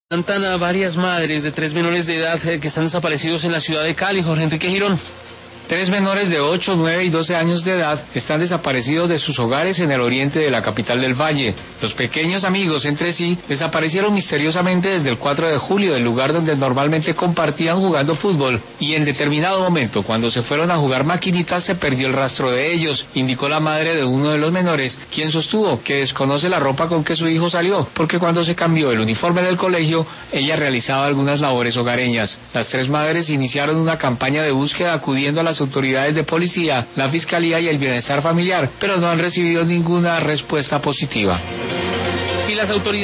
Levantan a varias madres de 3 menores de edad que están desaparecidos en la ciudad de Cali. Jorge Enrique Girón. 3 menores de 8, 9 y 12 años de edad están desaparecidos de sus hogares en el oriente de la capital del Valle. Los pequeños amigos entre sí desaparecieron misteriosamente desde el 4 de julio del lugar donde normalmente compartían jugando fútbol, y en determinado momento, cuando se fueron a jugar maquinitas, se perdió el rastro de ellos, indicó la madre de uno de los menores, quien sostuvo que desconoce la ropa con que su hijo salió, porque cuando se cambió el uniforme del colegio, ella realizaba algunas labores hogareñas. Las 3 madres iniciaron una campaña de búsqueda acudiendo a las autoridades de policía, la fiscalía y el bienestar familiar, pero no han recibido ninguna respuesta positiva. Y las autoridades